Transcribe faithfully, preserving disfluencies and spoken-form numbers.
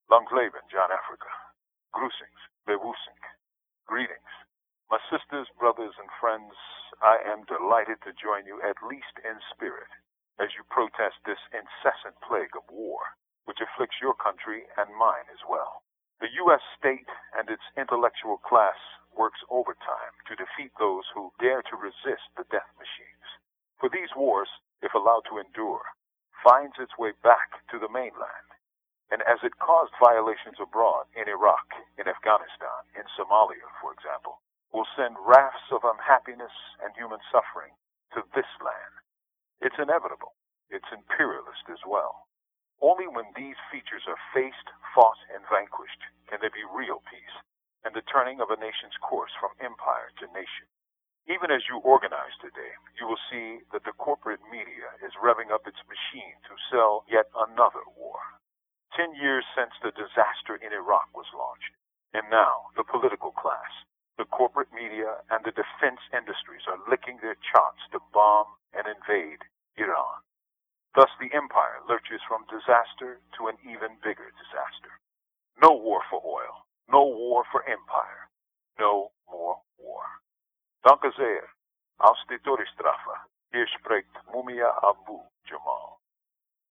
Lang Leben, John Africa. Grüßings, Bewusink. Greetings. My sisters, brothers, and friends, I am delighted to join you, at least in spirit, as you protest this incessant plague of war, which afflicts your country and mine as well. The U S state and its intellectual class works overtime to defeat those who dare to resist the death machines. For these wars, if allowed to endure, finds its way back to the mainland. And as it caused violations abroad, in Iraq, in Afghanistan, in Somalia, for example, will send rafts of unhappiness and human suffering to this land. It's inevitable. It's imperialist as well. Only when these features are faced, fought, and vanquished can there be real peace and the turning of a nation's course from empire to nation. Even as you organize today, you will see that the corporate media is revving up its machine to sell yet another war. Ten years since the disaster in Iraq was launched, and now the political class, the corporate media, and the defense industries are licking their chops to bomb and invade Iran. Thus the empire lurches from disaster to an even bigger disaster. No war for oil, no war for empire, no more war. Danke sehr. Aus der Todesstrafe. Hier spricht Mumia Abu Jamal.